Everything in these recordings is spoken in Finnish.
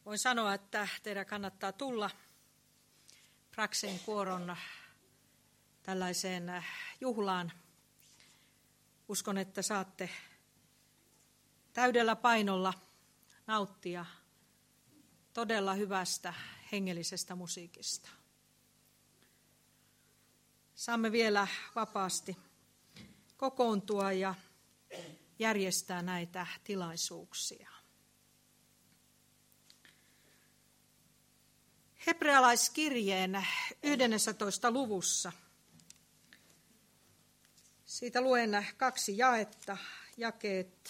Voin sanoa, että teidän kannattaa tulla Praxeen kuoron tällaiseen juhlaan. Uskon, että saatte täydellä painolla nauttia todella hyvästä hengellisestä musiikista. Saamme vielä vapaasti kokoontua ja järjestää näitä tilaisuuksia. Hebrealaiskirjeen 11. luvussa. Siitä luen 2 jaetta, jakeet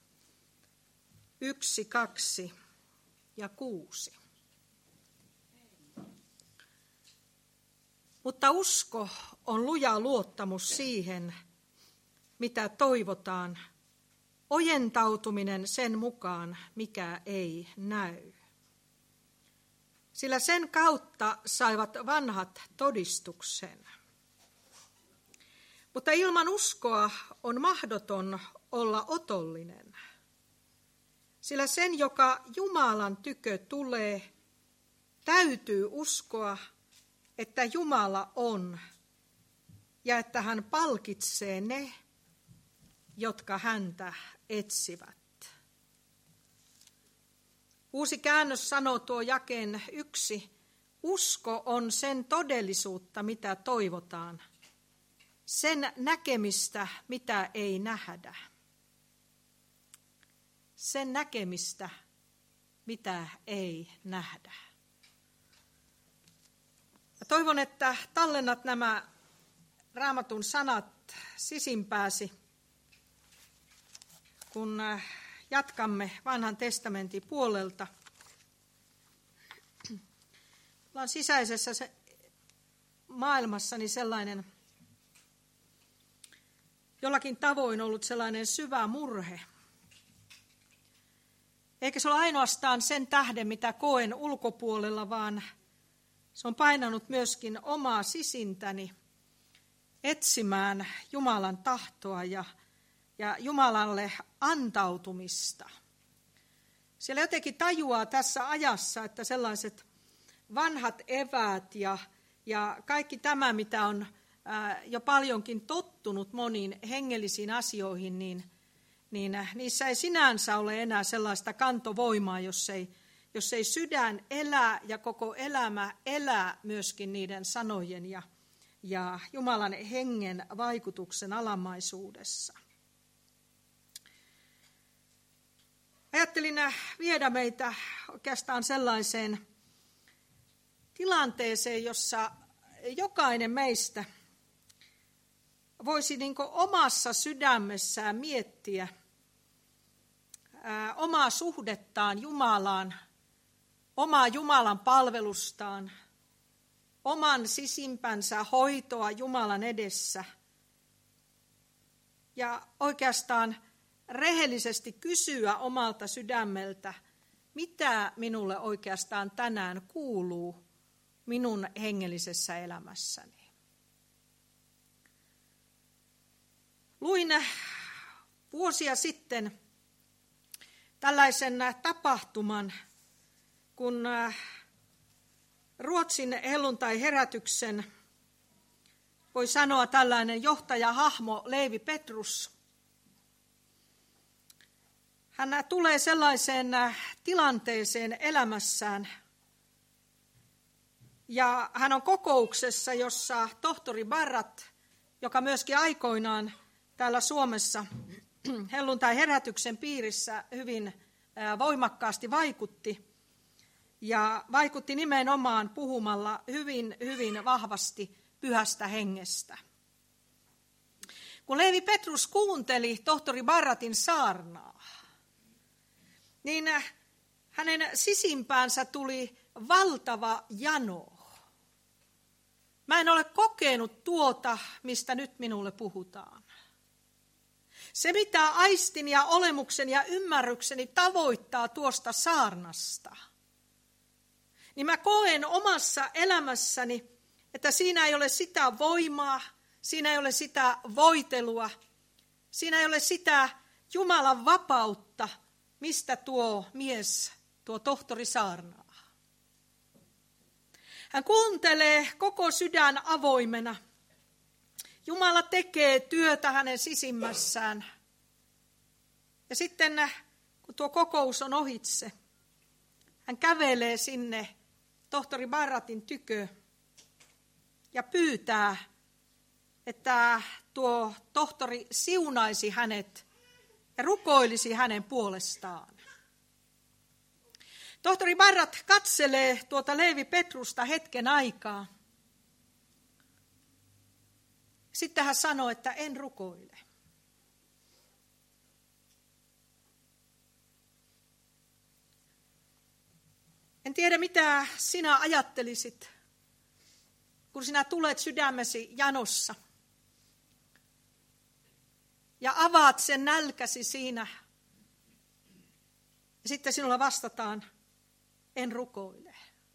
1, 2 ja 6. Mutta usko on luja luottamus siihen, mitä toivotaan, ojentautuminen sen mukaan, mikä ei näy. Sillä sen kautta saivat vanhat todistuksen. Mutta ilman uskoa on mahdoton olla otollinen. Sillä sen, joka Jumalan tykö tulee, täytyy uskoa, että Jumala on ja että hän palkitsee ne, jotka häntä etsivät. Uusi käännös sanoo tuo jakeen 1. Usko on sen todellisuutta, mitä toivotaan. Sen näkemistä, mitä ei nähdä. Sen näkemistä, mitä ei nähdä. Ja toivon, että tallennat nämä Raamatun sanat sisimpääsi, kun jatkamme Vanhan testamentin puolelta. Minulla on sisäisessä maailmassani sellainen, jollakin tavoin ollut sellainen syvä murhe. Eikä se ole ainoastaan sen tähden, mitä koen ulkopuolella, vaan se on painanut myöskin omaa sisintäni etsimään Jumalan tahtoa ja Jumalalle antautumista. Siellä jotenkin tajuaa tässä ajassa, että sellaiset vanhat eväät ja kaikki tämä, mitä on jo paljonkin tottunut moniin hengellisiin asioihin, niin niissä ei sinänsä ole enää sellaista kantovoimaa, jos ei sydän elää ja koko elämä elää myöskin niiden sanojen ja Jumalan hengen vaikutuksen alamaisuudessa. Ajattelin viedä meitä oikeastaan sellaiseen tilanteeseen, jossa jokainen meistä voisi niin kuin omassa sydämessään miettiä omaa suhdettaan Jumalaan, omaa Jumalan palvelustaan, oman sisimpänsä hoitoa Jumalan edessä ja oikeastaan rehellisesti kysyä omalta sydämeltä, mitä minulle oikeastaan tänään kuuluu minun hengellisessä elämässäni. Luin vuosia sitten tällaisen tapahtuman, kun Ruotsin helluntai-herätyksen, voi sanoa tällainen johtajahahmo Leevi Petrus, hän tulee sellaiseen tilanteeseen elämässään, ja hän on kokouksessa, jossa tohtori Barrat, joka myöskin aikoinaan täällä Suomessa helluntai-herätyksen piirissä hyvin voimakkaasti vaikutti, ja vaikutti nimenomaan puhumalla hyvin, hyvin vahvasti pyhästä hengestä. Kun Leevi Petrus kuunteli tohtori Barratin saarnaa, niin hänen sisimpäänsä tuli valtava jano. Mä en ole kokenut tuota, mistä nyt minulle puhutaan. Se, mitä aistin ja olemuksen ja ymmärrykseni tavoittaa tuosta saarnasta, niin mä koen omassa elämässäni, että siinä ei ole sitä voimaa, siinä ei ole sitä voitelua, siinä ei ole sitä Jumalan vapautta, mistä tuo mies tuo tohtori saarnaa. Hän kuuntelee koko sydän avoimena. Jumala tekee työtä hänen sisimmässään. Ja sitten, kun tuo kokous on ohitse, hän kävelee sinne tohtori Barrattin tykö ja pyytää, että tuo tohtori siunaisi hänet ja rukoilisi hänen puolestaan. Tohtori Barratt katselee tuota Leevi Petrusta hetken aikaa. Sitten hän sanoo, että en rukoile. En tiedä, mitä sinä ajattelisit, kun sinä tulet sydämesi janossa ja avaat sen nälkäsi siinä. Ja sitten sinulla vastataan, en rukoile.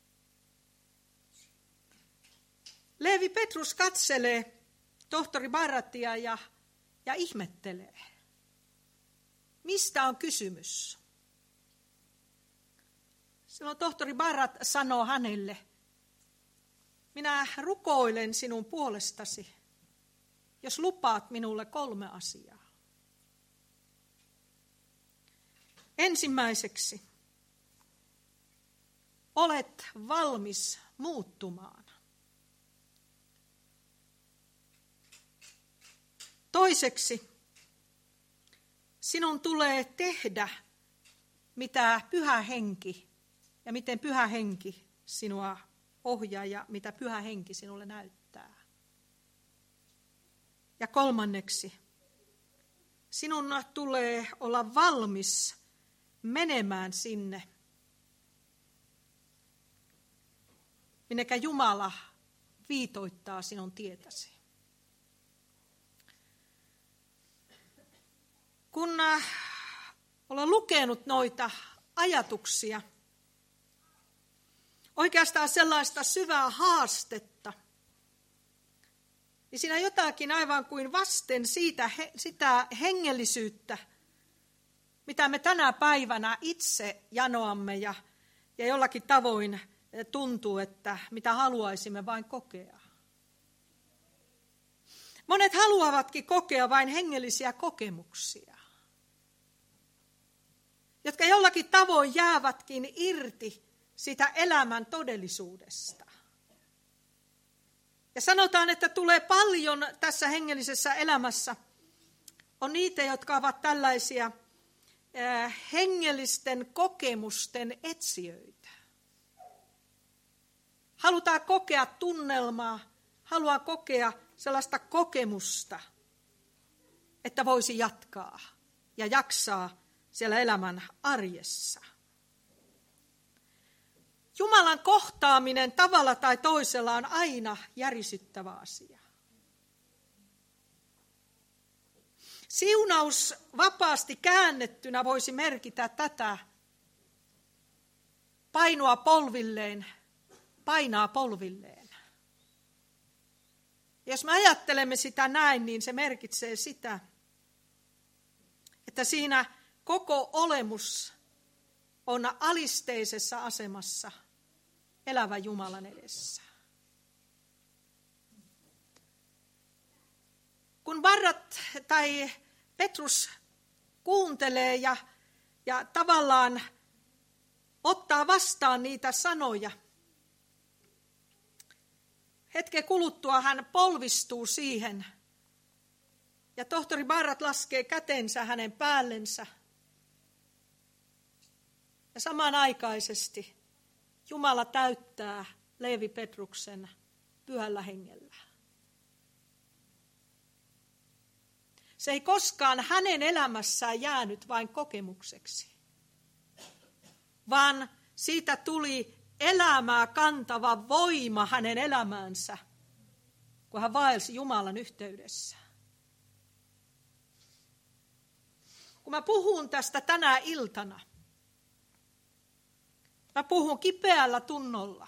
Leevi Petrus katselee tohtori Barrattia ja ihmettelee. Mistä on kysymys? Silloin tohtori Barratt sanoo hänelle, minä rukoilen sinun puolestasi, jos lupaat minulle 3 asiaa. Ensimmäiseksi, olet valmis muuttumaan. Toiseksi, sinun tulee tehdä, mitä Pyhä Henki ja miten Pyhä Henki sinua ohjaa ja mitä Pyhä Henki sinulle näyttää. Ja kolmanneksi, sinun tulee olla valmis menemään sinne, minnekä Jumala viitoittaa sinun tietäsi. Kun olen lukenut noita ajatuksia, oikeastaan sellaista syvää haastetta, niin siinä jotakin aivan kuin vasten sitä hengellisyyttä, mitä me tänä päivänä itse janoamme ja jollakin tavoin tuntuu, että mitä haluaisimme vain kokea. Monet haluavatkin kokea vain hengellisiä kokemuksia, jotka jollakin tavoin jäävätkin irti sitä elämän todellisuudesta. Ja sanotaan, että tulee paljon tässä hengellisessä elämässä. On niitä, jotka ovat tällaisia hengellisten kokemusten etsijöitä. Halutaan kokea tunnelmaa, haluaa kokea sellaista kokemusta, että voisi jatkaa ja jaksaa siellä elämän arjessa. Jumalan kohtaaminen tavalla tai toisella on aina järisyttävä asia. Siunaus vapaasti käännettynä voisi merkitä tätä. Painaa polvilleen. Jos me ajattelemme sitä näin, niin se merkitsee sitä, että siinä koko olemus on alisteisessa asemassa elävän Jumalan edessä. Kun Barratt tai Petrus kuuntelee ja tavallaan ottaa vastaan niitä sanoja, hetken kuluttua hän polvistuu siihen ja tohtori Barratt laskee kätensä hänen päällensä. Ja samanaikaisesti Jumala täyttää Leevi Petruksen Pyhällä Hengellä. Se ei koskaan hänen elämässään jäänyt vain kokemukseksi, vaan siitä tuli elämää kantava voima hänen elämäänsä, kun hän vaelsi Jumalan yhteydessä. Kun mä puhun tästä tänä iltana, mä puhun kipeällä tunnolla.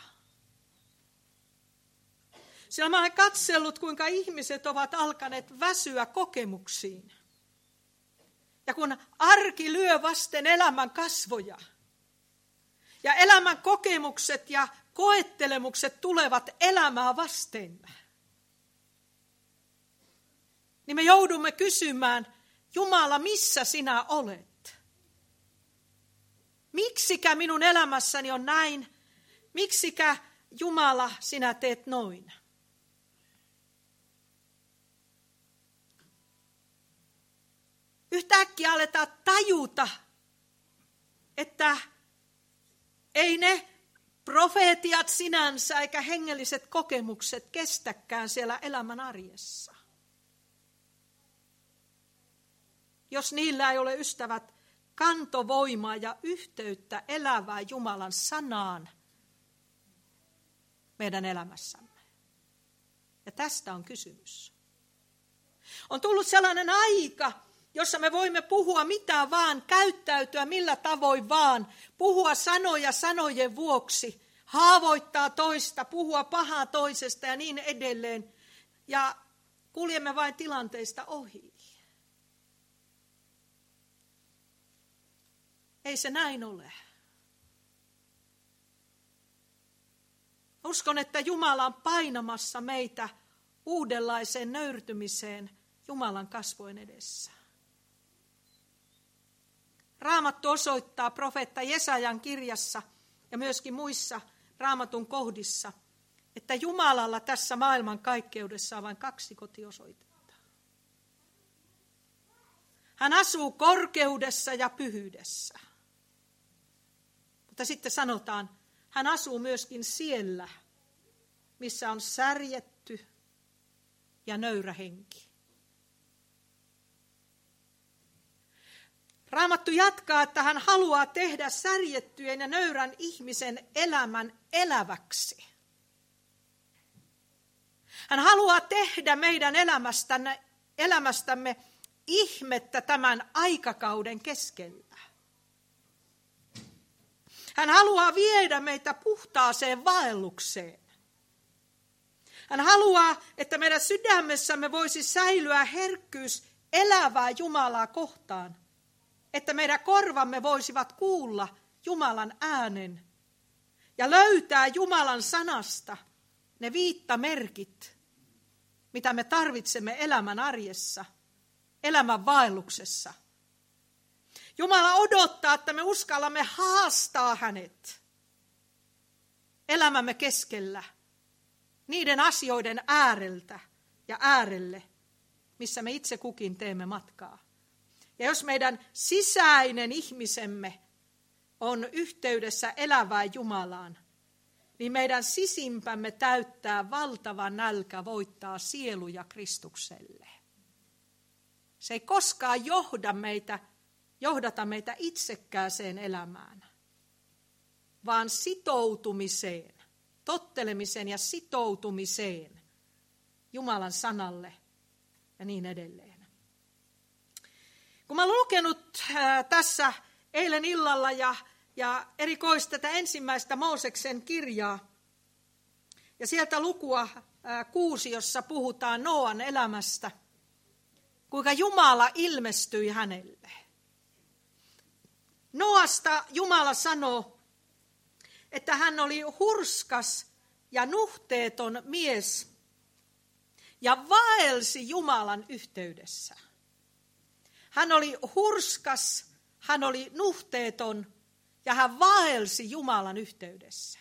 Sillä mä olen katsellut, kuinka ihmiset ovat alkaneet väsyä kokemuksiin. Ja kun arki lyö vasten elämän kasvoja, ja elämän kokemukset ja koettelemukset tulevat elämää vasten, niin me joudumme kysymään, Jumala, missä sinä olet? Miksikä minun elämässäni on näin? Miksikä, Jumala, sinä teet noin? Yhtäkkiä aletaan tajuta, että ei ne profeetiat sinänsä eikä hengelliset kokemukset kestäkään siellä elämän arjessa. Jos niillä ei ole, ystävät, kantovoimaa ja yhteyttä elävää Jumalan sanaan meidän elämässämme. Ja tästä on kysymys. On tullut sellainen aika, jossa me voimme puhua mitä vaan, käyttäytyä millä tavoin vaan, puhua sanoja sanojen vuoksi, haavoittaa toista, puhua pahaa toisesta ja niin edelleen. Ja kuljemme vain tilanteista ohi. Ei se näin ole. Uskon, että Jumala on painamassa meitä uudenlaiseen nöyrtymiseen Jumalan kasvojen edessä. Raamattu osoittaa profeetta Jesajan kirjassa ja myöskin muissa Raamatun kohdissa, että Jumalalla tässä maailman kaikkeudessa on vain 2 kotiosoitetta. Hän asuu korkeudessa ja pyhyydessä. Mutta sitten sanotaan, hän asuu myöskin siellä, missä on särjetty ja nöyrä henki. Raamattu jatkaa, että hän haluaa tehdä särjettyjen ja nöyrän ihmisen elämän eläväksi. Hän haluaa tehdä meidän elämästämme ihmettä tämän aikakauden keskellä. Hän haluaa viedä meitä puhtaaseen vaellukseen. Hän haluaa, että meidän sydämessämme voisi säilyä herkkyys elävää Jumalaa kohtaan. Että meidän korvamme voisivat kuulla Jumalan äänen ja löytää Jumalan sanasta ne viittamerkit, mitä me tarvitsemme elämän arjessa, elämän vaelluksessa. Jumala odottaa, että me uskallamme haastaa hänet elämämme keskellä niiden asioiden ääreltä ja äärelle, missä me itse kukin teemme matkaa. Ja jos meidän sisäinen ihmisemme on yhteydessä elävään Jumalaan, niin meidän sisimpämme täyttää valtava nälkä voittaa sieluja Kristukselle. Se ei koskaan johdata meitä itsekkääseen elämään, vaan sitoutumiseen, tottelemiseen ja sitoutumiseen Jumalan sanalle ja niin edelleen. Kun mä olen lukenut tässä eilen illalla ja erikoisesti tätä ensimmäistä Mooseksen kirjaa ja sieltä lukua 6, jossa puhutaan Nooan elämästä, kuinka Jumala ilmestyi hänelle. Noasta Jumala sanoo, että hän oli hurskas ja nuhteeton mies ja vaelsi Jumalan yhteydessä. Hän oli hurskas, hän oli nuhteeton ja hän vaelsi Jumalan yhteydessä.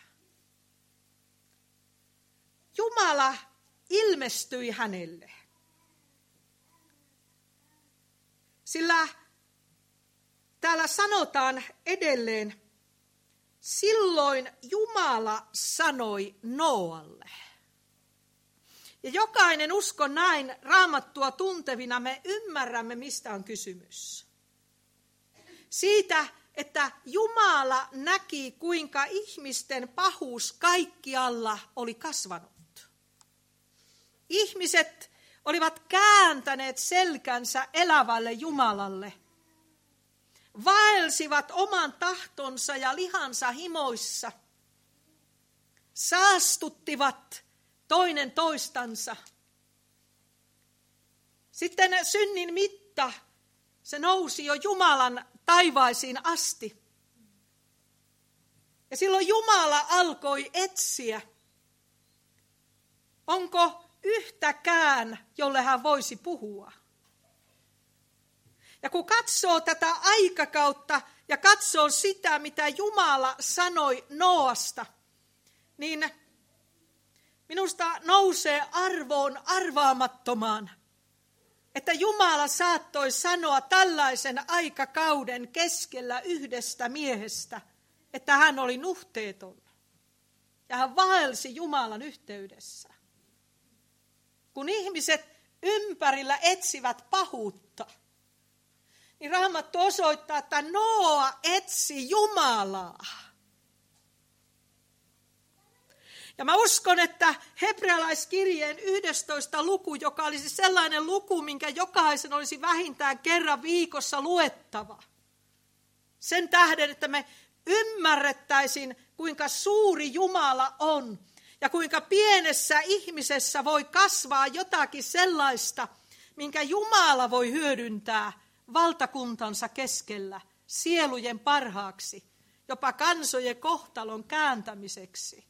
Jumala ilmestyi hänelle. Sillä täällä sanotaan edelleen, silloin Jumala sanoi Nooalle. Ja jokainen uskon näin Raamattua tuntevina me ymmärrämme, mistä on kysymys. Siitä, että Jumala näki, kuinka ihmisten pahuus kaikkialla oli kasvanut. Ihmiset olivat kääntäneet selkänsä elävälle Jumalalle. Vaelsivat oman tahtonsa ja lihansa himoissa. Saastuttivat toinen toistansa. Sitten synnin mitta, se nousi jo Jumalan taivaisiin asti. Ja silloin Jumala alkoi etsiä. Onko yhtäkään, jolle hän voisi puhua? Ja kun katsoo tätä aikakautta ja katsoo sitä, mitä Jumala sanoi Nooasta, niin minusta nousee arvoon arvaamattomaan, että Jumala saattoi sanoa tällaisen aikakauden keskellä yhdestä miehestä, että hän oli nuhteeton. Ja hän vaelsi Jumalan yhteydessä. Kun ihmiset ympärillä etsivät pahuutta, niin Raamattu osoittaa, että Nooa etsi Jumalaa. Ja mä uskon, että hebrealaiskirjeen 11. luku, joka olisi sellainen luku, minkä jokaisen olisi vähintään kerran viikossa luettava. Sen tähden, että me ymmärrettäisiin, kuinka suuri Jumala on ja kuinka pienessä ihmisessä voi kasvaa jotakin sellaista, minkä Jumala voi hyödyntää valtakuntansa keskellä sielujen parhaaksi, jopa kansojen kohtalon kääntämiseksi.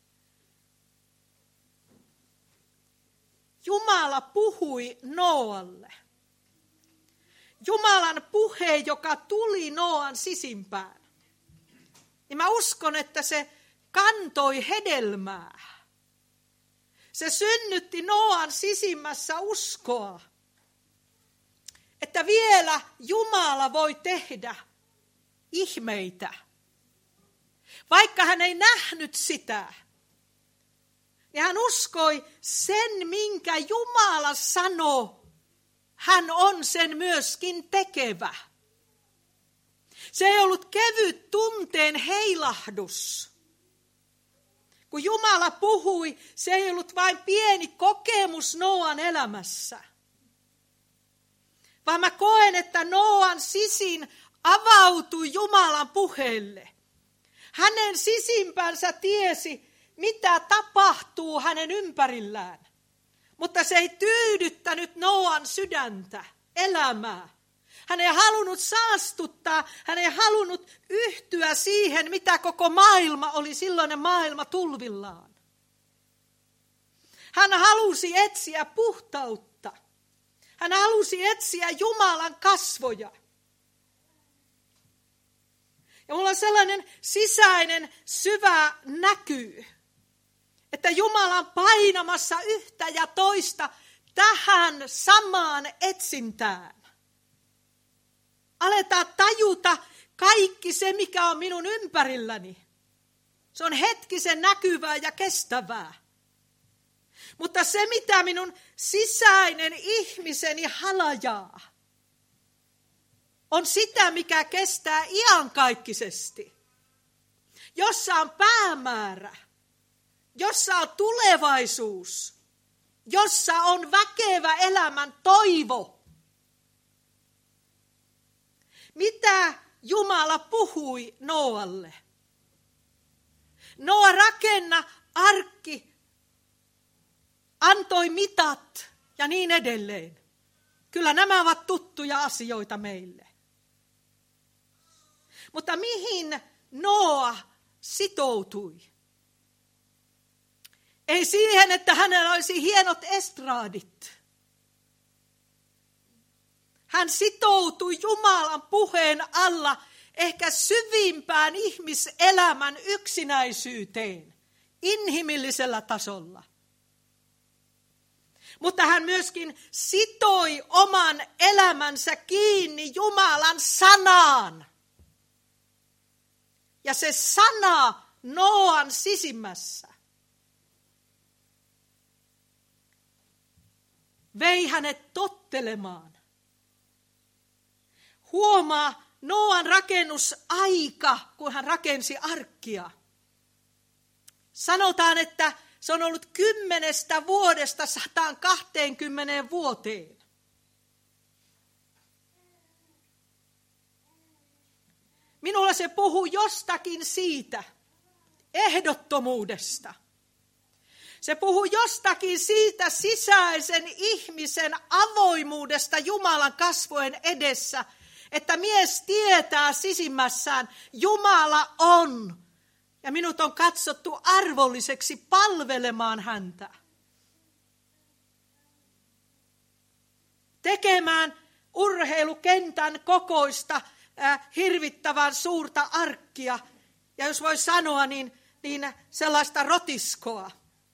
Jumala puhui Nooalle. Jumalan puhe, joka tuli Nooan sisimpään. Niin mä uskon, että se kantoi hedelmää. Se synnytti Nooan sisimmässä uskoa, että vielä Jumala voi tehdä ihmeitä. Vaikka hän ei nähnyt sitä, niin hän uskoi sen, minkä Jumala sanoi, hän on sen myöskin tekevä. Se ei ollut kevyt tunteen heilahdus. Kun Jumala puhui, se ei ollut vain pieni kokemus Nooan elämässä. Vaan mä koen, että Nooan sisin avautui Jumalan puheelle. Hänen sisimpänsä tiesi, mitä tapahtuu hänen ympärillään. Mutta se ei tyydyttänyt Nooan sydäntä, elämää. Hän ei halunnut saastuttaa, hän ei halunnut yhtyä siihen, mitä koko maailma oli silloinen maailma tulvillaan. Hän halusi etsiä puhtautta. Hän halusi etsiä Jumalan kasvoja. Ja mulla on sellainen sisäinen syvä näky, että Jumala on painamassa yhtä ja toista tähän samaan etsintään. Aletaan tajuta kaikki se, mikä on minun ympärilläni. Se on hetkisen näkyvää ja kestävää. Mutta se, mitä minun sisäinen ihmiseni halajaa, on sitä, mikä kestää iankaikkisesti. Jossa on päämäärä, jossa on tulevaisuus, jossa on väkevä elämän toivo. Mitä Jumala puhui Nooalle? Nooa rakenna arkki, antoi mitat ja niin edelleen. Kyllä nämä ovat tuttuja asioita meille. Mutta mihin Nooa sitoutui? Ei siihen, että hänellä olisi hienot estraadit. Hän sitoutui Jumalan puheen alla ehkä syvimpään ihmiselämän yksinäisyyteen, inhimillisellä tasolla. Mutta hän myöskin sitoi oman elämänsä kiinni Jumalan sanaan. Ja se sana Nooan sisimmässä vei hänet tottelemaan. Huomaa Nooan rakennusaika, kun hän rakensi arkkia. Sanotaan, että se on ollut 10 vuodesta 120 vuoteen. Minulla se puhuu jostakin siitä ehdottomuudesta. Se puhuu jostakin siitä sisäisen ihmisen avoimuudesta Jumalan kasvojen edessä, että mies tietää sisimmässään, Jumala on Ja minut on katsottu arvolliseksi palvelemaan häntä. Tekemään urheilukentän kokoista hirvittävän suurta arkkia. Ja jos voi sanoa, niin sellaista rotiskoa.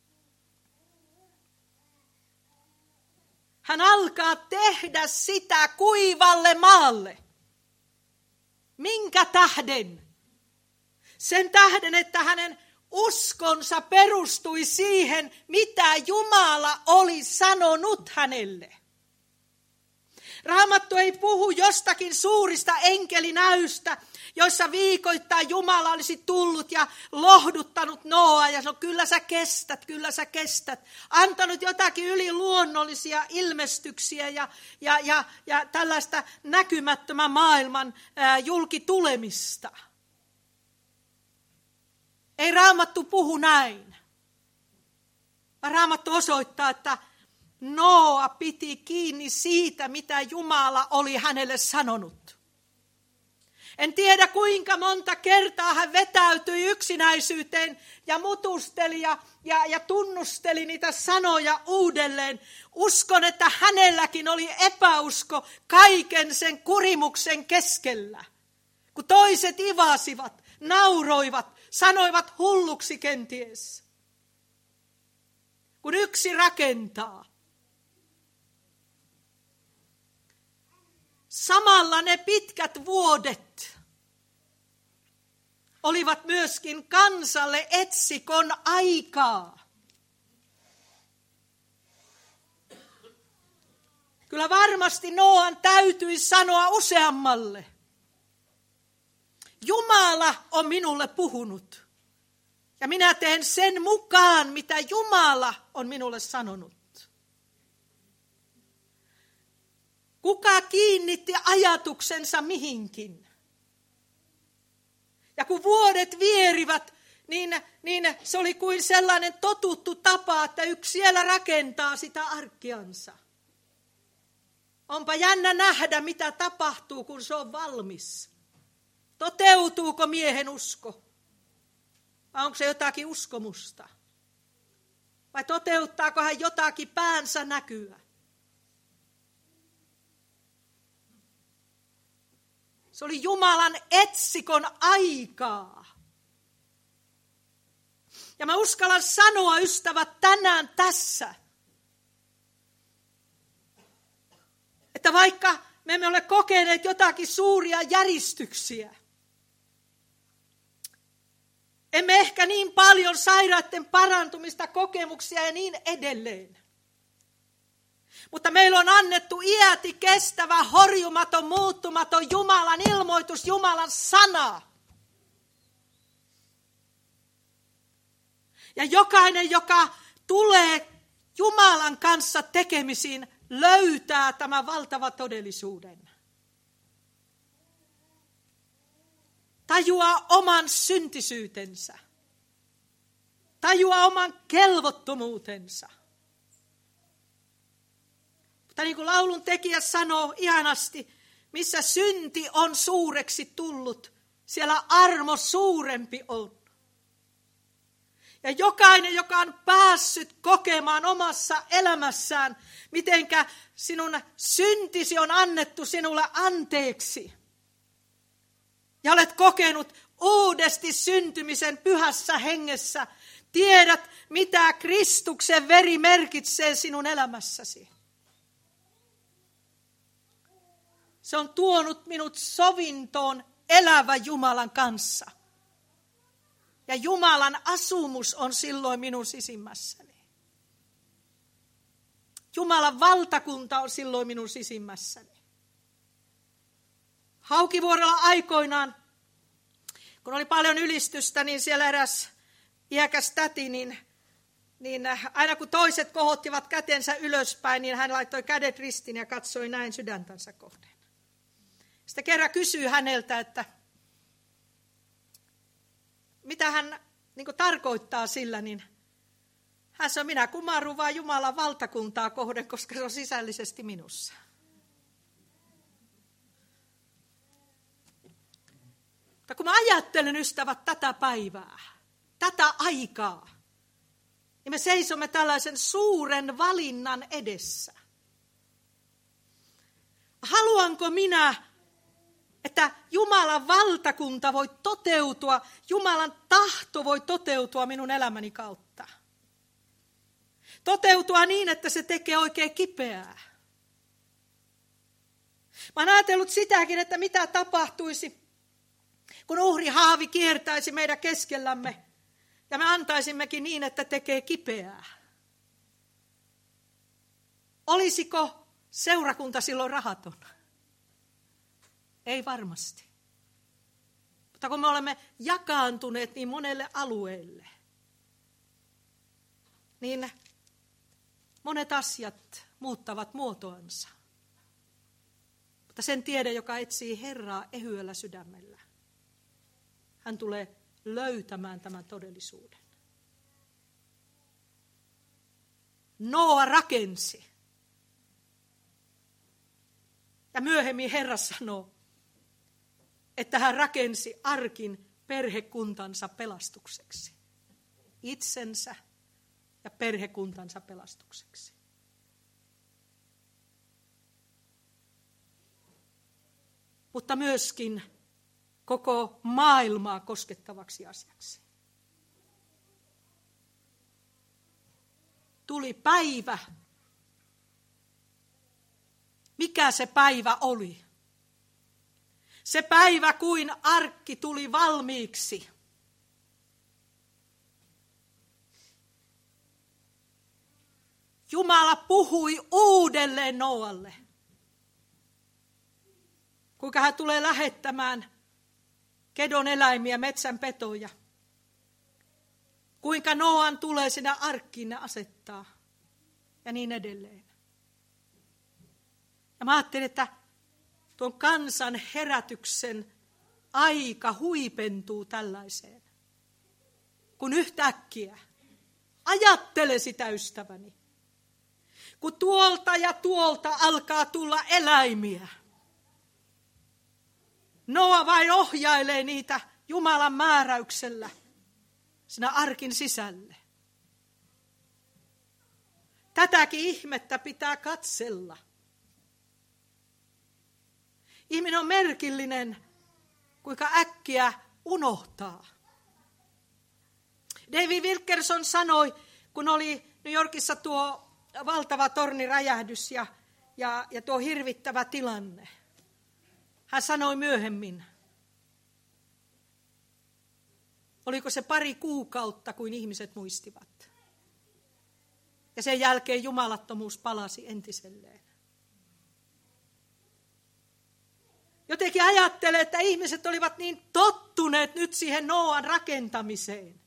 Hän alkaa tehdä sitä kuivalle maalle. Minkä tähden? Sen tähden, että hänen uskonsa perustui siihen, mitä Jumala oli sanonut hänelle. Raamattu ei puhu jostakin suurista enkelinäystä, joissa viikoittain Jumala olisi tullut ja lohduttanut Nooa ja sanoi, kyllä sä kestät. Antanut jotakin yliluonnollisia ilmestyksiä ja tällaista näkymättömän maailman julkitulemista. Ei Raamattu puhu näin. Raamattu osoittaa, että Nooa piti kiinni siitä, mitä Jumala oli hänelle sanonut. En tiedä kuinka monta kertaa hän vetäytyi yksinäisyyteen ja mutusteli ja tunnusteli niitä sanoja uudelleen. Uskon, että hänelläkin oli epäusko kaiken sen kurimuksen keskellä. Kun toiset ivasivat, nauroivat, sanoivat hulluksi kenties. Kun yksi rakentaa. Samalla ne pitkät vuodet olivat myöskin kansalle etsikon aikaa. Kyllä varmasti Nooan täytyi sanoa useammalle. Jumala on minulle puhunut. Ja minä teen sen mukaan, mitä Jumala on minulle sanonut. Kuka kiinnitti ajatuksensa mihinkin? Ja kun vuodet vierivät, niin se oli kuin sellainen totuttu tapa, että yksi siellä rakentaa sitä arkkiansa. Onpa jännä nähdä, mitä tapahtuu, kun se on valmis. Toteutuuko miehen usko? Vai onko se jotakin uskomusta? Vai toteuttaako hän jotakin päänsä näkyä? Se oli Jumalan etsikon aikaa. Ja mä uskallan sanoa, ystävät, tänään tässä, että vaikka me emme ole kokeneet jotakin suuria järistyksiä, emme ehkä niin paljon sairaiden parantumista, kokemuksia ja niin edelleen. Mutta meillä on annettu iäti kestävä, horjumaton, muuttumaton Jumalan ilmoitus, Jumalan sana. Ja jokainen, joka tulee Jumalan kanssa tekemisiin, löytää tämän valtavan todellisuuden. Tajuaa oman syntisyytensä. Tajuaa oman kelvottomuutensa. Mutta niin kuin laulun tekijä sanoo ihanasti, missä synti on suureksi tullut, siellä armo suurempi on. Ja jokainen, joka on päässyt kokemaan omassa elämässään, mitenkä sinun syntisi on annettu sinulle anteeksi. Ja olet kokenut uudesti syntymisen pyhässä hengessä. Tiedät, mitä Kristuksen veri merkitsee sinun elämässäsi. Se on tuonut minut sovintoon elävän Jumalan kanssa. Ja Jumalan asumus on silloin minun sisimmässäni. Jumalan valtakunta on silloin minun sisimmässäni. Haukivuorella aikoinaan, kun oli paljon ylistystä, niin siellä eräs iäkäs täti, niin aina kun toiset kohottivat kätensä ylöspäin, niin hän laittoi kädet ristiin ja katsoi näin sydäntänsä kohden. Sitten kerran kysyy häneltä, että mitä hän tarkoittaa sillä, niin hän sanoi, minä kumarrun vaan Jumalan valtakuntaa kohden, koska se on sisällisesti minussa. Mutta kun mä ajattelen, ystävät, tätä päivää, tätä aikaa, niin me seisomme tällaisen suuren valinnan edessä. Haluanko minä, että Jumalan valtakunta voi toteutua, Jumalan tahto voi toteutua minun elämäni kautta? Toteutua niin, että se tekee oikein kipeää. Mä oon ajatellut sitäkin, että mitä tapahtuisi, kun uhrihaavi kiertäisi meidän keskellämme ja me antaisimmekin niin, että tekee kipeää. Olisiko seurakunta silloin rahaton? Ei varmasti. Mutta kun me olemme jakaantuneet niin monelle alueelle, niin monet asiat muuttavat muotoansa. Mutta sen tiede, joka etsii Herraa ehyellä sydämellä, hän tulee löytämään tämän todellisuuden. Noa rakensi. Ja myöhemmin Herra sanoo, että hän rakensi arkin perhekuntansa pelastukseksi. Itsensä ja perhekuntansa pelastukseksi. Mutta myöskin koko maailmaa koskettavaksi asiaksi. Tuli päivä. Mikä se päivä oli? Se päivä, kuin arkki tuli valmiiksi. Jumala puhui uudelleen Noalle. Kuinka hän tulee lähettämään kedon eläimiä, metsän petoja. Kuinka Noan tulee sinä arkkiin asettaa. Ja niin edelleen. Ja mä ajattelin, että tuon kansan herätyksen aika huipentuu tällaiseen. Kun yhtäkkiä, ajattele sitä ystäväni, kun tuolta ja tuolta alkaa tulla eläimiä. Noa vain ohjailee niitä Jumalan määräyksellä sinä arkin sisälle. Tätäkin ihmettä pitää katsella. Ihminen on merkillinen, kuinka äkkiä unohtaa. David Wilkerson sanoi, kun oli New Yorkissa tuo valtava torniräjähdys ja tuo hirvittävä tilanne. Hän sanoi myöhemmin, oliko se 2 kuukautta, kuin ihmiset muistivat. Ja sen jälkeen jumalattomuus palasi entiselleen. Jotenkin ajattelee, että ihmiset olivat niin tottuneet nyt siihen Noan rakentamiseen.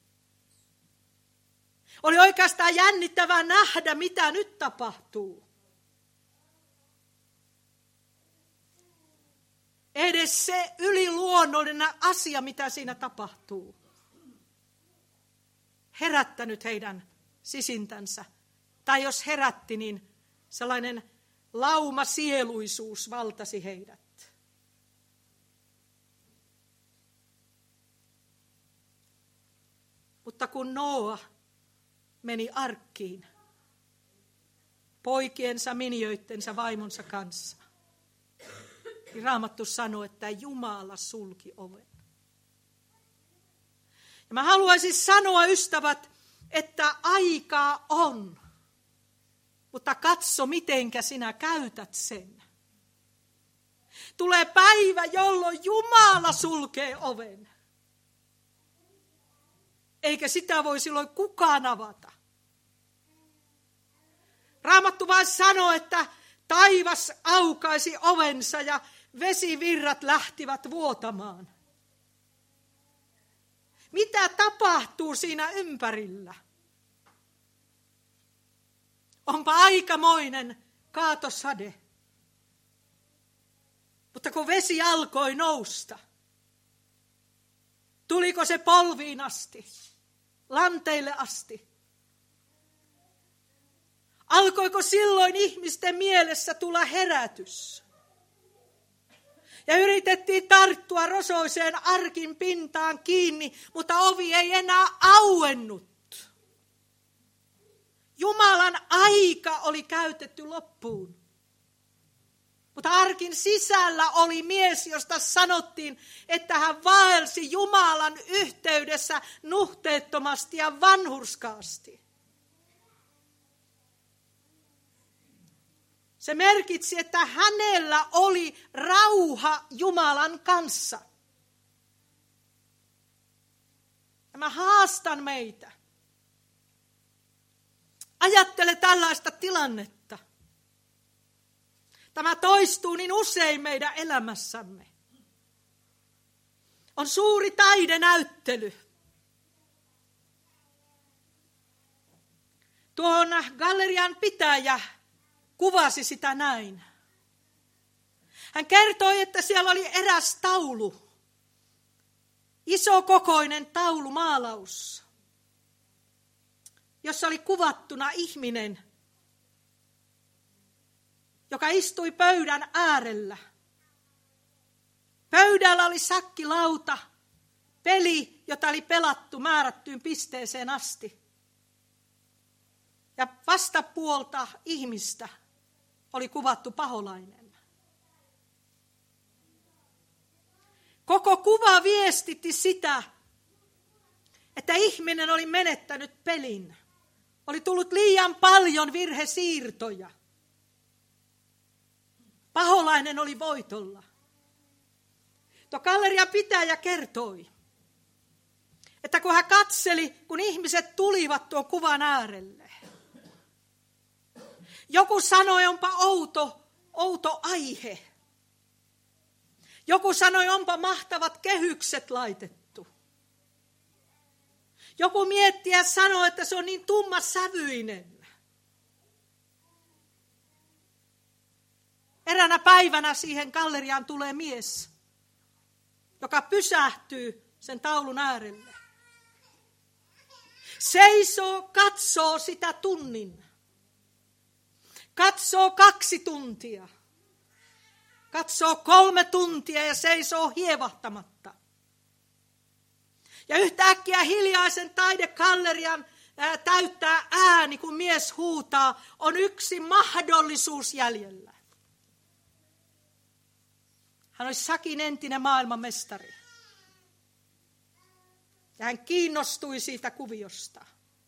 Oli oikeastaan jännittävää nähdä, mitä nyt tapahtuu. Edes se yliluonnollinen asia, mitä siinä tapahtuu. Herättänyt heidän sisintänsä. Tai jos herätti, niin sellainen laumasieluisuus valtasi heidät. Mutta kun Noa meni arkkiin, poikiensa, miniöittensä, vaimonsa kanssa, niin Raamattu sanoi, että Jumala sulki oven. Ja mä haluaisin sanoa, ystävät, että aikaa on, mutta katso, mitenkä sinä käytät sen. Tulee päivä, jolloin Jumala sulkee oven. Eikä sitä voi silloin kukaan avata. Raamattu vain sanoo, että taivas aukaisi ovensa ja vesivirrat lähtivät vuotamaan. Mitä tapahtuu siinä ympärillä? Onpa aikamoinen kaatosade. Mutta kun vesi alkoi nousta, tuliko se polviin asti, lanteille asti? Alkoiko silloin ihmisten mielessä tulla herätys? Ja yritettiin tarttua rosoiseen arkin pintaan kiinni, mutta ovi ei enää auennut. Jumalan aika oli käytetty loppuun. Mutta arkin sisällä oli mies, josta sanottiin, että hän vaelsi Jumalan yhteydessä nuhteettomasti ja vanhurskaasti. Se merkitsi, että hänellä oli rauha Jumalan kanssa. Ja mä haastan meitä. Ajattele tällaista tilannetta. Tämä toistuu niin usein meidän elämässämme. On suuri taidenäyttely. Tuon gallerian pitäjä kuvasi sitä näin. Hän kertoi, että siellä oli eräs taulu. Isokokoinen taulumaalaus, jossa oli kuvattuna ihminen, joka istui pöydän äärellä. Pöydällä oli sakkilauta, peli, jota oli pelattu määrättyyn pisteeseen asti. Ja vastapuolta ihmistä oli kuvattu paholainen. Koko kuva viestitti sitä, että ihminen oli menettänyt pelin. Oli tullut liian paljon virhesiirtoja. Paholainen oli voitolla. Tuo gallerian pitäjä kertoi, että kun hän katseli, kun ihmiset tulivat tuon kuvan äärelle. Joku sanoi, onpa outo aihe. Joku sanoi, onpa mahtavat kehykset laitettu. Joku mietti ja sanoi, että se on niin tummasävyinen. Eräänä päivänä siihen galleriaan tulee mies, joka pysähtyy sen taulun äärelle. Seisoo, katsoo sitä tunnin. Katsoo 2 tuntia. Katsoo 3 tuntia ja seisoo hievahtamatta. Ja yhtäkkiä hiljaisen taidegallerian täyttää ääni, kun mies huutaa, on yksi mahdollisuus jäljellä. Hän oli Sakin entinen maailmanmestari. Ja hän kiinnostui siitä kuviosta.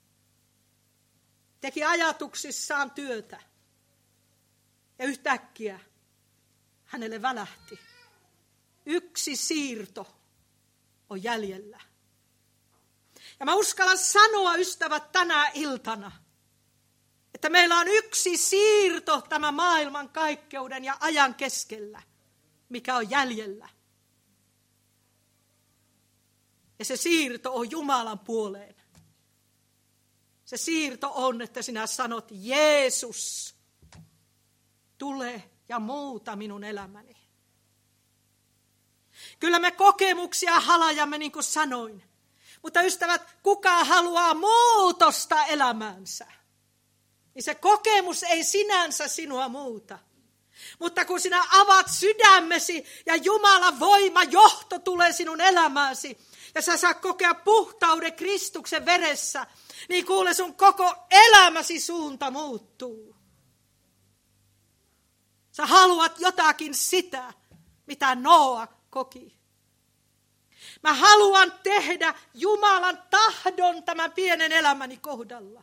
Teki ajatuksissaan työtä. Ja yhtäkkiä hänelle välähti. Yksi siirto on jäljellä. Ja mä uskallan sanoa, ystävät, tänä iltana, että meillä on yksi siirto tämän maailman kaikkeuden ja ajan keskellä, mikä on jäljellä. Ja se siirto on Jumalan puoleen. Se siirto on, että sinä sanot, Jeesus, tule ja muuta minun elämäni. Kyllä me kokemuksia halajamme, niin kuin sanoin. Mutta ystävät, kuka haluaa muutosta elämäänsä? Niin se kokemus ei sinänsä sinua muuta. Mutta kun sinä avaat sydämesi ja Jumalan voima, johto tulee sinun elämääsi, ja sä saat kokea puhtauden Kristuksen veressä, niin kuule, sun koko elämäsi suunta muuttuu. Sä haluat jotakin sitä, mitä Noa koki. Mä haluan tehdä Jumalan tahdon tämän pienen elämäni kohdalla.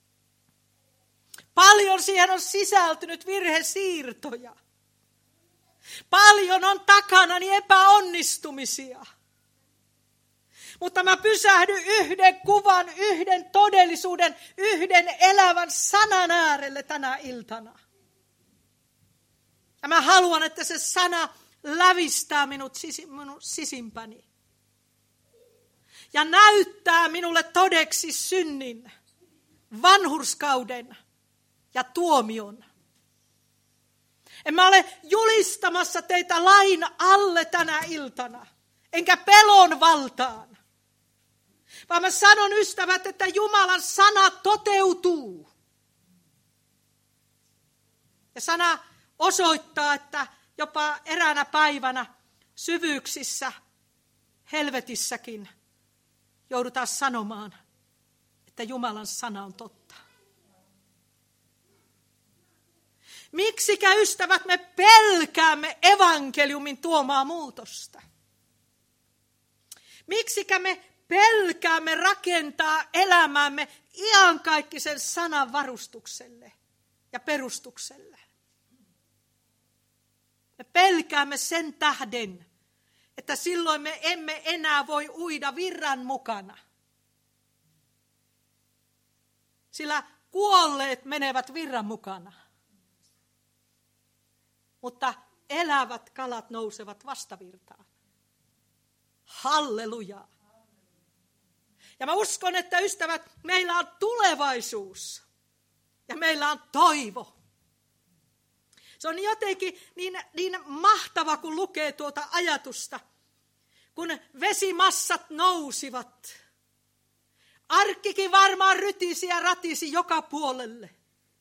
Paljon siihen on sisältynyt virhesiirtoja. Paljon on takanani epäonnistumisia. Mutta mä pysähdyn yhden kuvan, yhden todellisuuden, yhden elävän sanan äärelle tänä iltana. Ja mä haluan, että se sana lävistää minun sisimpäni. Ja näyttää minulle todeksi synnin, vanhurskauden ja tuomion. En mä ole julistamassa teitä lain alle tänä iltana, enkä pelon valtaan. Vaan mä sanon, ystävät, että Jumalan sana toteutuu. Ja sana osoittaa, että jopa eräänä päivänä syvyyksissä, helvetissäkin joudutaan sanomaan, että Jumalan sana on totta. Miksikä, ystävät, me pelkäämme evankeliumin tuomaa muutosta? Miksikä me pelkäämme rakentaa elämäämme iankaikkisen sanan varustukselle ja perustukselle? Me pelkäämme sen tähden, että silloin me emme enää voi uida virran mukana. Sillä kuolleet menevät virran mukana. Mutta elävät kalat nousevat vastavirtaan. Halleluja. Ja mä uskon, että ystävät, meillä on tulevaisuus. Ja meillä on toivo. Se on jotenkin niin mahtava, kun lukee tuota ajatusta. Kun vesimassat nousivat. Arkkikin varmaan rytisi ja ratisi joka puolelle.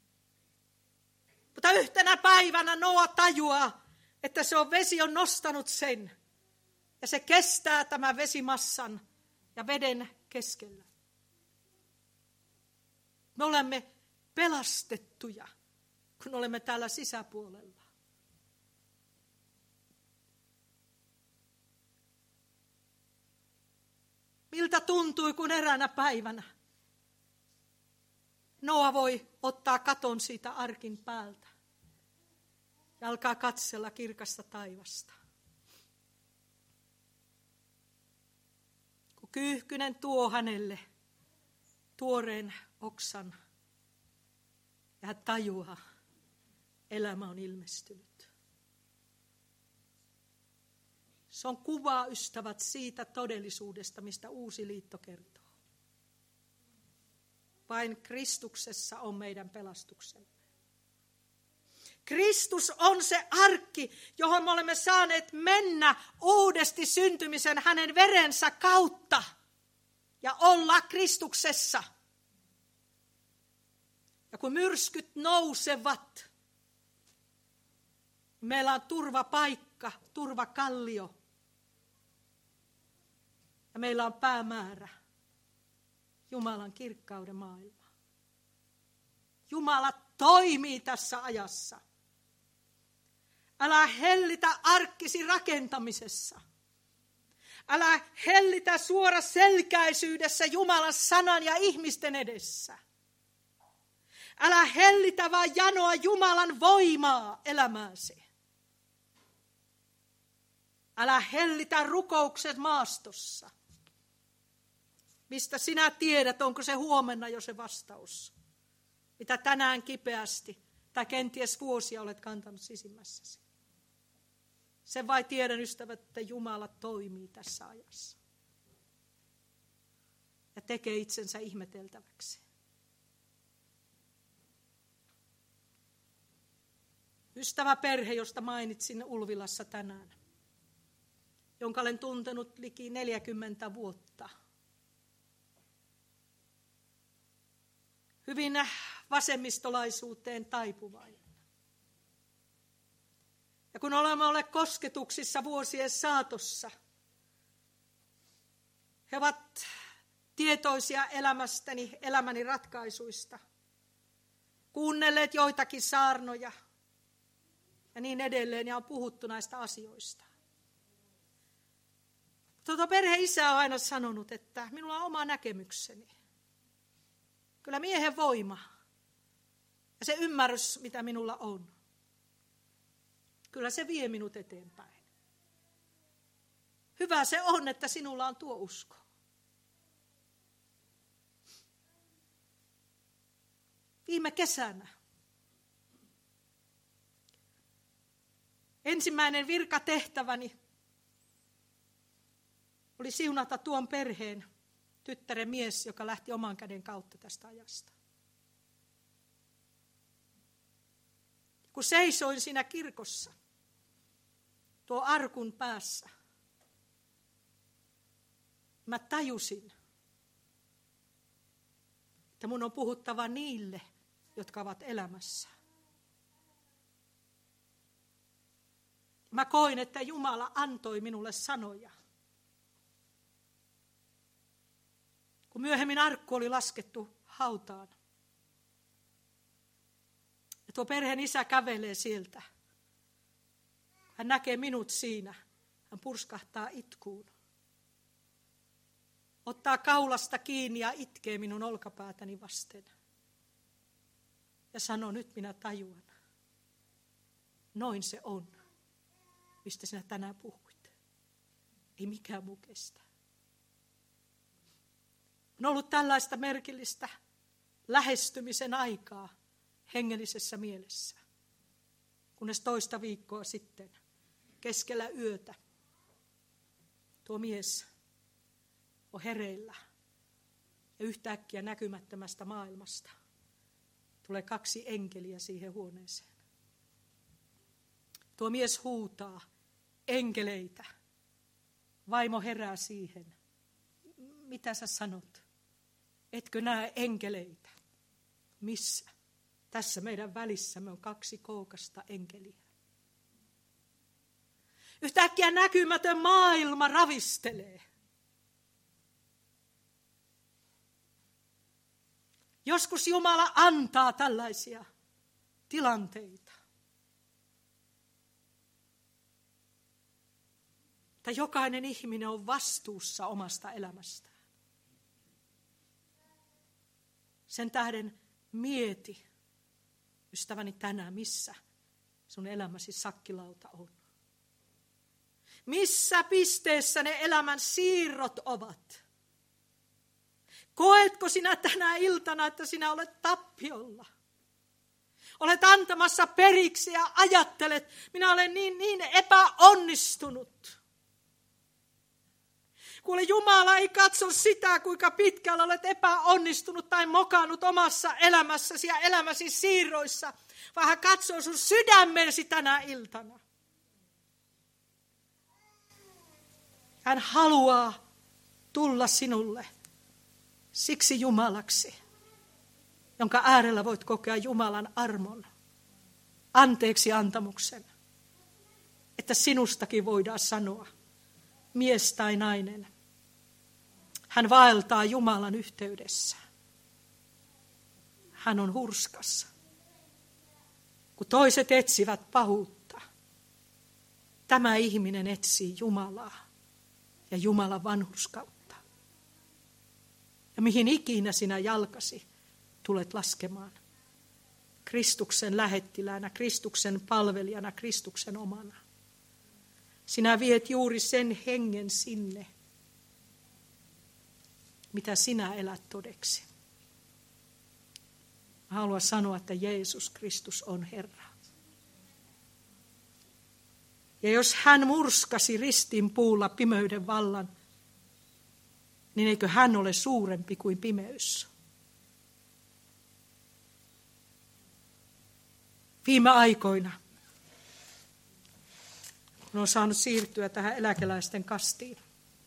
Mutta yhtenä päivänä Noa tajuaa, että vesi on nostanut sen. Ja se kestää tämän vesimassan ja veden keskellä. Me olemme pelastettuja, kun olemme täällä sisäpuolella. Miltä tuntui, kun eräänä päivänä Noa voi ottaa katon siitä arkin päältä ja alkaa katsella kirkasta taivasta. Kun kyyhkynen tuo hänelle tuoreen oksan ja hän tajuaa, elämä on ilmestynyt. Se on kuva, ystävät, siitä todellisuudesta, mistä Uusi liitto kertoo. Vain Kristuksessa on meidän pelastuksemme. Kristus on se arkki, johon me olemme saaneet mennä uudesti syntymisen hänen verensä kautta ja olla Kristuksessa. Ja kun myrskyt nousevat, meillä on turvapaikka, turvakallio. Ja meillä on päämäärä, Jumalan kirkkauden maailma. Jumala toimii tässä ajassa. Älä hellitä arkkisi rakentamisessa. Älä hellitä suoraselkäisyydessä Jumalan sanan ja ihmisten edessä. Älä hellitä vaan janoa Jumalan voimaa elämääsi. Älä hellitä rukoukset maastossa. Mistä sinä tiedät, onko se huomenna jo se vastaus, mitä tänään kipeästi tai kenties vuosia olet kantanut sisimmässäsi. Sen vai tiedän, ystävät, että Jumala toimii tässä ajassa. Ja tekee itsensä ihmeteltäväksi. Ystävä perhe, josta mainitsin Ulvilassa tänään, jonka olen tuntenut liki 40 vuotta. Hyvin vasemmistolaisuuteen taipuvainen. Ja kun olemme olleet kosketuksissa vuosien saatossa, he ovat tietoisia elämäni ratkaisuista, kuunnelleet joitakin saarnoja ja niin edelleen, ja on puhuttu näistä asioista. Perheisä on aina sanonut, että minulla on oma näkemykseni. Kyllä miehen voima ja se ymmärrys, mitä minulla on, kyllä se vie minut eteenpäin. Hyvä se on, että sinulla on tuo usko. Viime kesänä ensimmäinen virkatehtäväni oli siunata tuon perheen tyttären mies, joka lähti oman käden kautta tästä ajasta. Kun seisoin siinä kirkossa, tuo arkun päässä, mä tajusin, että mun on puhuttava niille, jotka ovat elämässä. Mä koin, että Jumala antoi minulle sanoja. Kun myöhemmin arkku oli laskettu hautaan. Ja tuo perheen isä kävelee sieltä. Hän näkee minut siinä. Hän purskahtaa itkuun. Ottaa kaulasta kiinni ja itkee minun olkapäätäni vasten. Ja sanoo, nyt minä tajuan. Noin se on, mistä sinä tänään puhuit. Ei mikään muu kestä. On ollut tällaista merkillistä lähestymisen aikaa hengellisessä mielessä. Kunnes toista viikkoa sitten, keskellä yötä, tuo mies on hereillä ja yhtäkkiä näkymättömästä maailmasta tulee 2 enkeliä siihen huoneeseen. Tuo mies huutaa, enkeleitä. Vaimo herää siihen. Mitä sä sanot? Etkö näe enkeleitä? Missä? Tässä meidän välissämme on 2 kookasta enkeliä. Yhtäkkiä näkymätön maailma ravistelee. Joskus Jumala antaa tällaisia tilanteita. Että jokainen ihminen on vastuussa omasta elämästään. Sen tähden mieti, ystäväni, tänään, missä sun elämäsi sakkilauta on. Missä pisteessä ne elämän siirrot ovat? Koetko sinä tänä iltana, että sinä olet tappiolla? Olet antamassa periksi ja ajattelet, minä olen niin epäonnistunut. Kuule, Jumala ei katso sitä, kuinka pitkällä olet epäonnistunut tai mokannut omassa elämässäsi ja elämäsi siirroissa, vaan hän katsoo sun sydämesi tänä iltana. Hän haluaa tulla sinulle siksi Jumalaksi, jonka äärellä voit kokea Jumalan armon, anteeksi antamuksen, että sinustakin voidaan sanoa, mies tai nainen. Hän vaeltaa Jumalan yhteydessä. Hän on hurskas. Kun toiset etsivät pahuutta, tämä ihminen etsii Jumalaa ja Jumalan vanhurskautta. Ja mihin ikinä sinä jalkasi tulet laskemaan. Kristuksen lähettiläänä, Kristuksen palvelijana, Kristuksen omana. Sinä viet juuri sen hengen sinne, mitä sinä elät todeksi. Mä haluan sanoa, että Jeesus Kristus on Herra. Ja jos hän murskasi ristin puulla pimeyden vallan, niin eikö hän ole suurempi kuin pimeys? Viime aikoina, kun on saanut siirtyä tähän eläkeläisten kastiin,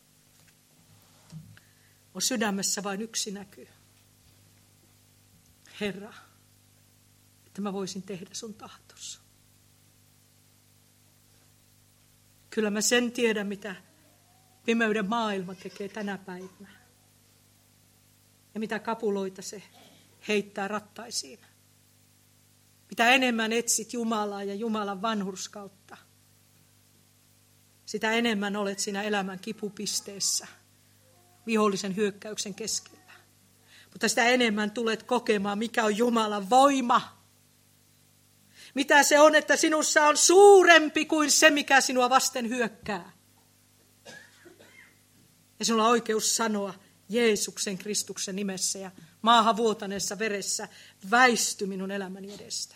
on sydämessä vain yksi näky. Herra, että mä voisin tehdä sun tahtossa. Kyllä mä sen tiedän, mitä pimeyden maailma tekee tänä päivänä. Ja mitä kapuloita se heittää rattaisiin. Mitä enemmän etsit Jumalaa ja Jumalan vanhurskautta, sitä enemmän olet siinä elämän kipupisteessä, vihollisen hyökkäyksen keskellä. Mutta sitä enemmän tulet kokemaan, mikä on Jumalan voima. Mitä se on, että sinussa on suurempi kuin se, mikä sinua vasten hyökkää. Ja sinulla on oikeus sanoa Jeesuksen Kristuksen nimessä ja maahan vuotaneessa veressä, väisty minun elämäni edestä.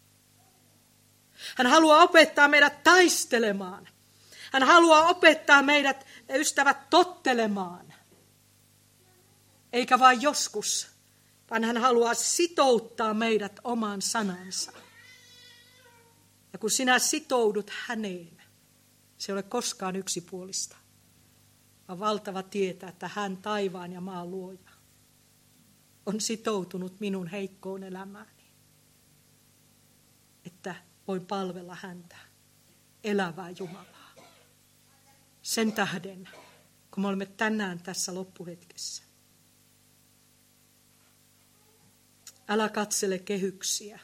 Hän haluaa opettaa meidät taistelemaan. Hän haluaa opettaa meidät, ystävät, tottelemaan. Eikä vain joskus, vaan hän haluaa sitouttaa meidät omaan sanansa. Ja kun sinä sitoudut häneen, se ei ole koskaan yksipuolista, vaan valtava tietää, että hän taivaan ja maan luoja on sitoutunut minun heikkoon elämääni, että voin palvella häntä elävää Jumalaa. Sen tähden, kun me olemme tänään tässä loppuhetkessä. Älä katsele kehyksiä.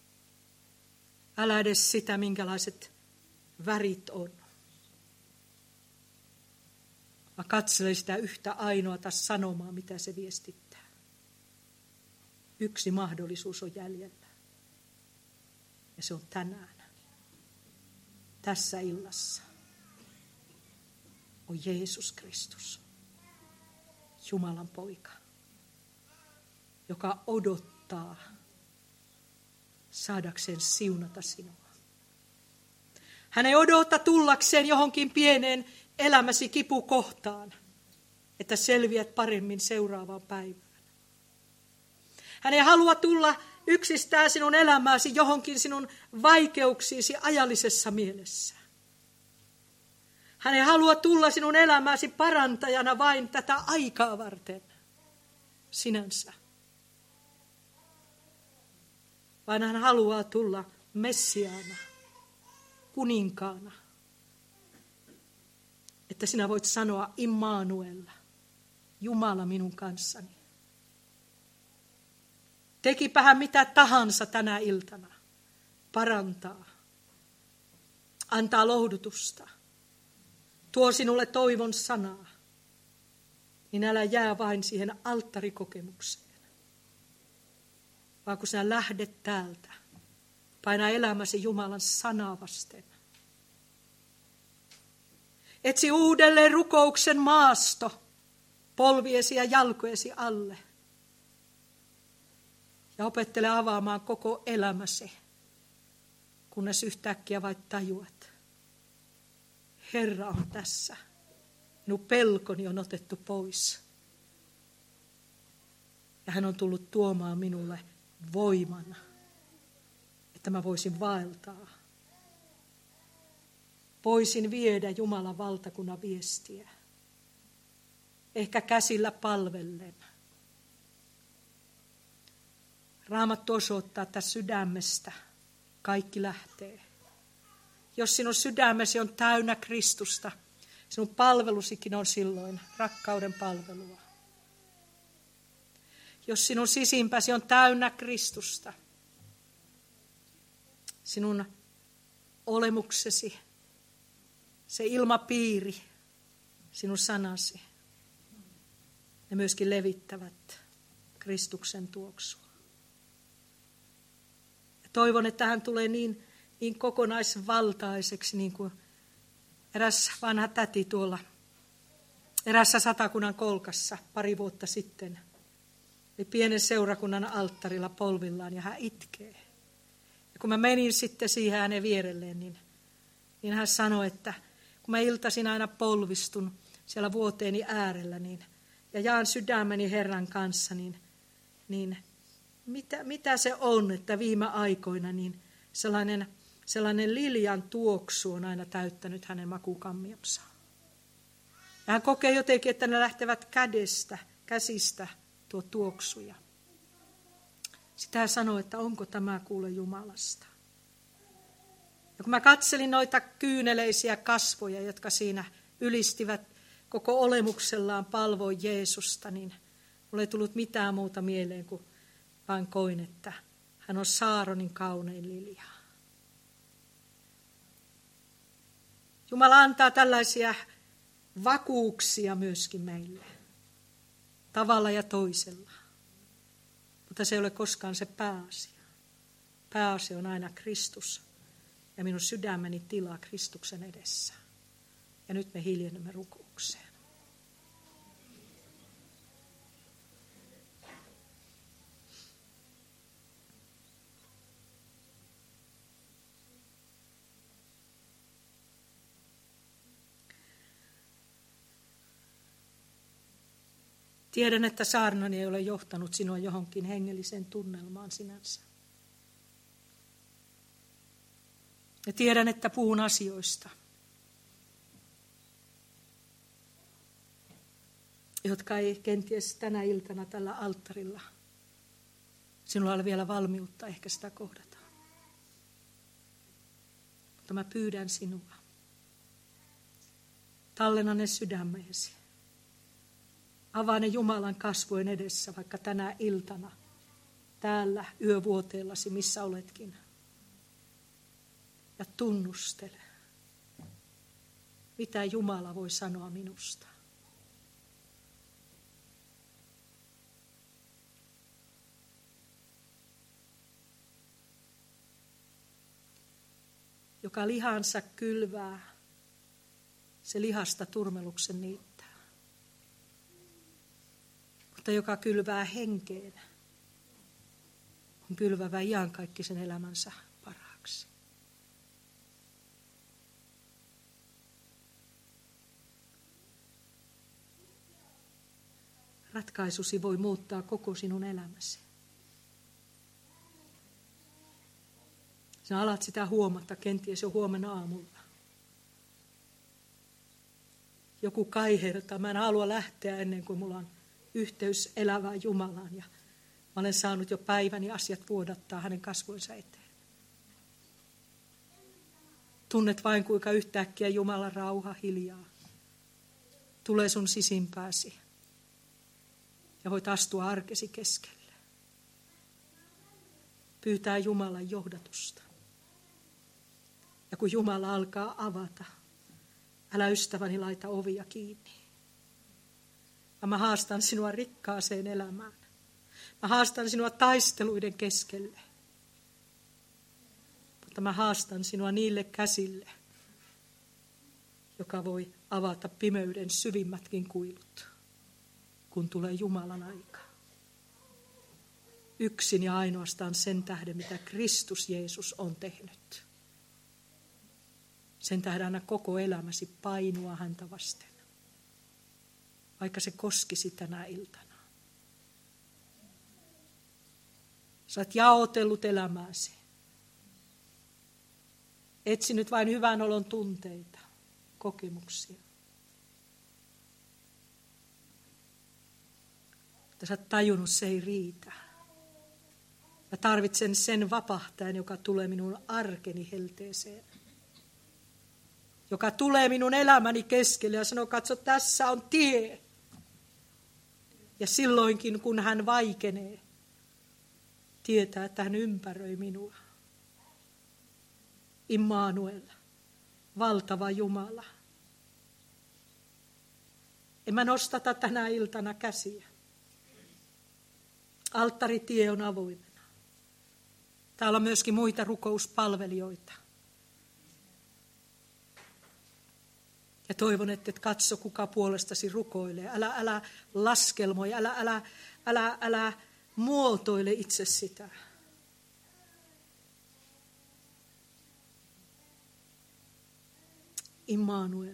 Älä edes sitä, minkälaiset värit on. Mä katselen sitä yhtä ainoata sanomaa, mitä se viestittää. Yksi mahdollisuus on jäljellä. Ja se on tänään. Tässä illassa on Jeesus Kristus, Jumalan poika, joka odottaa saadakseen siunata sinua. Hän ei odota tullakseen johonkin pieneen elämäsi kipukohtaan, että selviät paremmin seuraavaan päivään. Hän ei halua tulla yksistään sinun elämääsi johonkin sinun vaikeuksiisi ajallisessa mielessä. Hän ei halua tulla sinun elämääsi parantajana vain tätä aikaa varten sinänsä. Vaan hän haluaa tulla Messiaana, kuninkaana. Että sinä voit sanoa Immanuel, Jumala minun kanssani. Tekipä hän mitä tahansa tänä iltana. Parantaa. Antaa lohdutusta. Tuo sinulle toivon sanaa. Niin älä jää vain siihen alttarikokemukseen. Vaan kun sinä lähdet täältä, paina elämäsi Jumalan sanaa vasten. Etsi uudelleen rukouksen maasto polviesi ja jalkojesi alle. Ja opettele avaamaan koko elämäsi, kunnes yhtäkkiä vain tajuat. Herra on tässä. Minun pelkoni on otettu pois. Ja hän on tullut tuomaan minulle voiman, että mä voisin vaeltaa. Voisin viedä Jumalan valtakunnan viestiä. Ehkä käsillä palvellen. Raamattu osoittaa, että sydämestä kaikki lähtee. Jos sinun sydämesi on täynnä Kristusta, sinun palvelusikin on silloin rakkauden palvelua. Jos sinun sisimpäsi on täynnä Kristusta, sinun olemuksesi, se ilmapiiri, sinun sanasi, ne myöskin levittävät Kristuksen tuoksua. Toivon, että hän tulee niin kokonaisvaltaiseksi, niin kuin eräs vanha täti tuolla erässä Satakunnan kolkassa pari vuotta sitten. Eli pienen seurakunnan alttarilla polvillaan ja hän itkee. Ja kun mä menin sitten siihen hänen vierelleen, niin hän sanoi, että kun mä iltaisin aina polvistun siellä vuoteeni äärellä ja jaan sydämeni Herran kanssa, niin mitä se on, että viime aikoina niin sellainen liljan tuoksu on aina täyttänyt hänen makukammionsa. Ja hän kokee jotenkin, että ne lähtevät käsistä tuo tuoksuja. Sitä hän sanoi, että onko tämä kuule Jumalasta. Ja kun mä katselin noita kyyneleisiä kasvoja, jotka siinä ylistivät koko olemuksellaan palvoin Jeesusta, niin mulle ei tullut mitään muuta mieleen kuin vain koin, että hän on Saaronin kaunein lilja. Jumala antaa tällaisia vakuuksia myöskin meille, tavalla ja toisella. Mutta se ei ole koskaan se pääasia. Pääasia on aina Kristus ja minun sydämeni tila Kristuksen edessä. Ja nyt me hiljennymme rukoukseen. Tiedän, että saarnani ei ole johtanut sinua johonkin hengelliseen tunnelmaan sinänsä. Ja tiedän, että puhun asioista, jotka ei kenties tänä iltana tällä alttarilla. Sinulla ole vielä valmiutta ehkä sitä kohdata. Mutta mä pyydän sinua. Tallenna ne sydämeesi. Avaa ne Jumalan kasvojen edessä, vaikka tänä iltana, täällä yövuoteellasi, missä oletkin. Ja tunnustele, mitä Jumala voi sanoa minusta. Joka lihansa kylvää, se lihasta turmeluksen niittää. Mutta joka kylvää henkeen, on kylvävä iankaikkisen elämänsä parhaaksi. Ratkaisusi voi muuttaa koko sinun elämäsi. Sinä alat sitä huomata kenties jo huomenna aamulla. Joku kaihertaa, mä en halua lähteä ennen kuin mulla on yhteys elävään Jumalaan ja mä olen saanut jo päiväni asiat vuodattaa hänen kasvoinsa eteen. Tunnet vain kuinka yhtäkkiä Jumalan rauha hiljaa tulee sun sisimpääsi ja voit astua arkesi keskelle. Pyytää Jumalan johdatusta. Ja kun Jumala alkaa avata, älä ystäväni laita ovia kiinni. Mä haastan sinua rikkaaseen elämään. Mä haastan sinua taisteluiden keskelle. Mutta mä haastan sinua niille käsille, joka voi avata pimeyden syvimmätkin kuilut, kun tulee Jumalan aika. Yksin ja ainoastaan sen tähden, mitä Kristus Jeesus on tehnyt. Sen tähden anna koko elämäsi painua häntä vasten, vaikka se koskisi tänä iltana. Sä oot jaotellut elämääsi. Etsinyt vain hyvän olon tunteita, kokemuksia. Mutta sä oot tajunnut, se ei riitä. Mä tarvitsen sen vapahtajan, joka tulee minun arkeni helteeseen. Joka tulee minun elämäni keskelle ja sanoo, katso, tässä on tie. Ja silloinkin, kun hän vaikenee, tietää, että hän ympäröi minua. Immanuel, valtava Jumala. En mä nostata tänä iltana käsiä. Alttaritie on avoimena. Täällä on myöskin muita rukouspalvelijoita. Ja toivon, että et katso, kuka puolestasi rukoilee. Älä laskelmoi, älä muotoile itse sitä. Immanuel.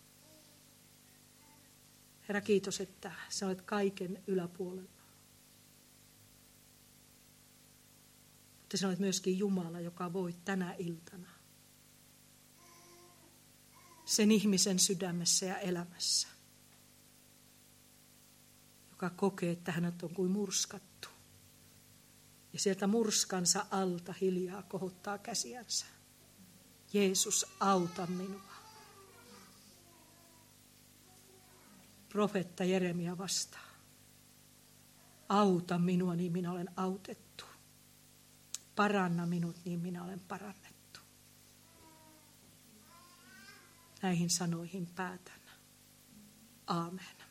Herra, kiitos, että sä olet kaiken yläpuolella. Mutta sä olet myöskin Jumala, joka voi tänä iltana sen ihmisen sydämessä ja elämässä, joka kokee, että hänet on kuin murskattu. Ja sieltä murskansa alta hiljaa kohottaa käsiänsä. Jeesus, auta minua. Profeetta Jeremia vastaa. Auta minua, niin minä olen autettu. Paranna minut, niin minä olen parannettu. Näihin sanoihin päätän. Aamen.